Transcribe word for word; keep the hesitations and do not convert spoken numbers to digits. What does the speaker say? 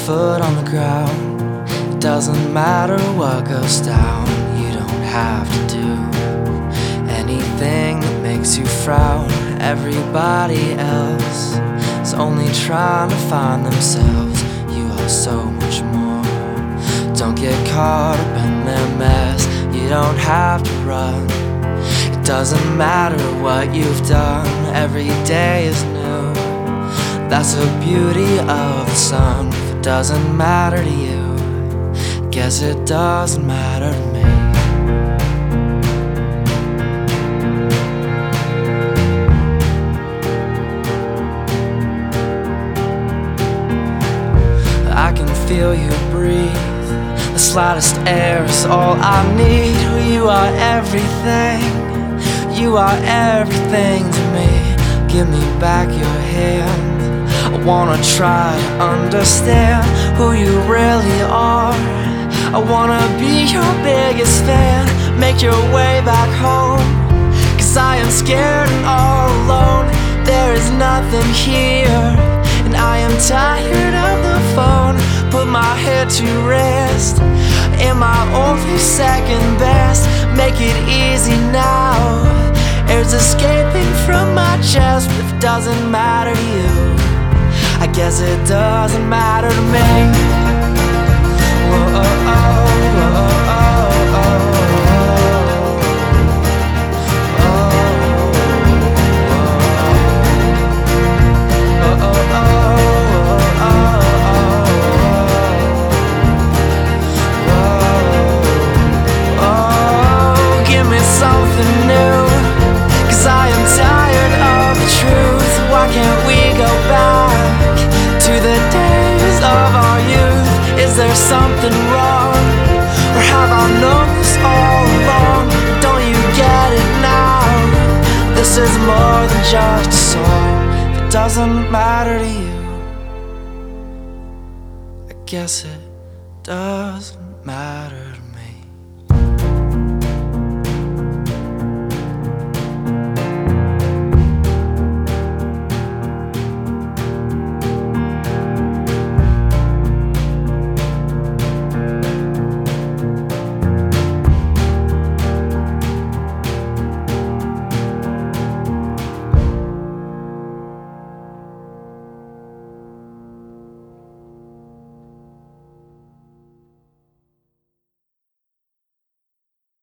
foot on the ground. It doesn't matter what goes down. You don't have to do anything that makes you frown. Everybody else is only trying to find themselves. You are so much more. Don't get caught up in their mess. You don't have to run. It doesn't matter what you've done. Every day is new. That's the beauty of the sun. If it doesn't matter to you, guess it doesn't matter to me. I can feel you breathe. The slightest air is all I need. You are everything. You are everything to me. Give me back your hand. I wanna try to understand who you really are. I wanna be your biggest fan. Make your way back home, 'cause I am scared and all alone. There is nothing here, and I am tired of the phone. Put my head to rest. Am I only second best? Make it easy now. Air's escaping from my chest. If it doesn't matter to you, I guess it doesn't matter to me. Whoa, oh, oh, oh, oh, oh, oh. Something new, 'cause I am tired of the truth. Why can't we go back to the days of our youth? Is there something wrong, or have I known this all along? Don't you get it now? This is more than just a song. If it doesn't matter to you, I guess it doesn't matter.